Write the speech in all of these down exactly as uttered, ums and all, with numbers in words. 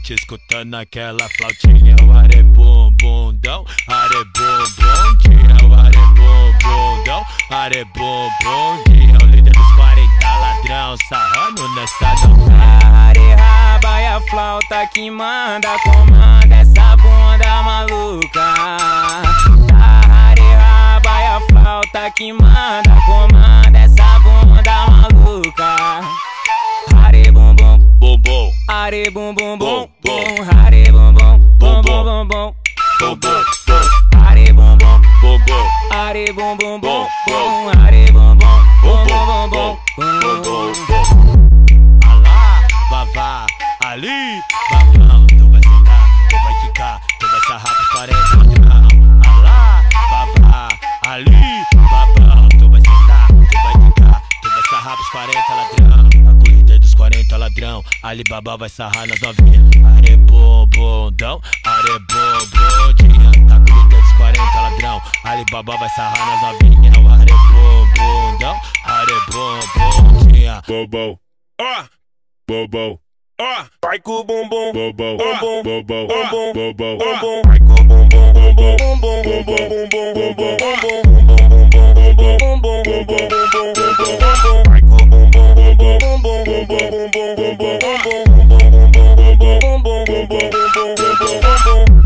noite escutando aquela flautinha. O ar é bom, bundão, ar é bom, bom dia. O ar é bom, bundão, ar é bom, bom dia. O líder dos quarenta ladrão, sarrando nessa dança. Raba e a flauta que manda, comanda essa bunda maluca. Raba e a flauta que manda, comanda essa bunda maluca. Hare bum bum bum bum, hare bum bum bum bum, hare bum bum bum bum bum bum, bum bum bum, hare bum bum bum bum, hare bum bum bum bum, hare bum bum bum bum bum bum bum. bum. Alá, vavá, ali, babão. Tu vai sentar, tu vai quicar, tu vai sarrar pros quarenta ladrão. Alá, vavá, ali, babão. Tu vai sentar, tu vai quicar, tu vai sarrar pros quarenta ladrão. A corrida dos quarenta ladrão, Alibaba vai sarrar nas novinhas. Are bom, bundão, are bom, bom dia. Na corrida dos quarenta ladrão, Alibaba vai sarrar nas novinhas. Are bom, bundão, are bom, bom dia. Bobão, ó, bobão, ó, vai com o bumbum, bobão, bobão, bobão, bobão, bobão, bobão, vai com o bumbum, bobão, bobão, bobão, bobão, bobão, bobão, bobão, bobão, vai com o bumbum, bobão, bobão, bobão, bobão, bobão.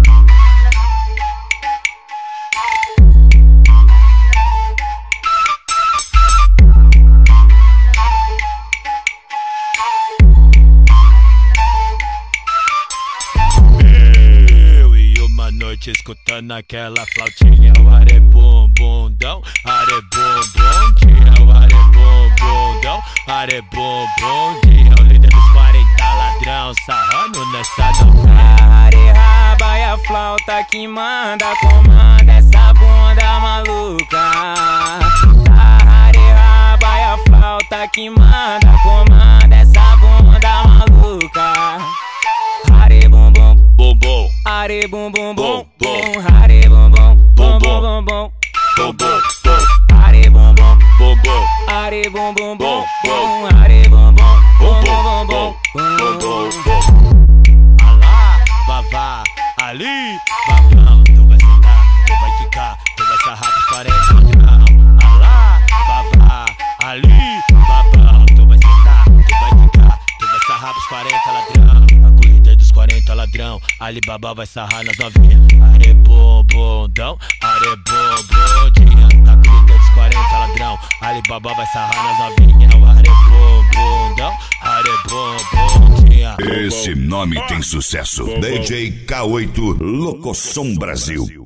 Escutando aquela flautinha. O ar é bom, bundão, ar é bom, bom dia. O ar é bom, bundão, ar é bom, bom dia. O líder dos quarenta ladrão, sarrando nessa dança. Raba e a flauta que manda, comanda essa bunda maluca. Raba e a flauta que manda, comanda essa bunda maluca. Hare bum bum bum bum, hare bum bum bum bum, hare bum bum bum bum bum bum bum bum, hare bum bum bum bum, hare bum bum bum bum, hare bum bum bum bum bum bum bum. Alá, vavá, ali, babão. Tu vai sentar, tu vai quicar, tu vai sarrar pros quarenta ladrão. Alá, vavá, ali, babão. Tu vai sentar, tu vai quicar, tu vai sarrar pros quarenta ladrão. quarenta ladrão, Alibaba vai sarrar nas novinhas. Are bom, bundão, are bom, bom dia. Na corrida dos quarenta ladrão, Alibaba vai sarrar nas novinhas. Are bom, bundão, are bom, bom dia. Esse nome tem sucesso. D J K oito, Locoção Brasil.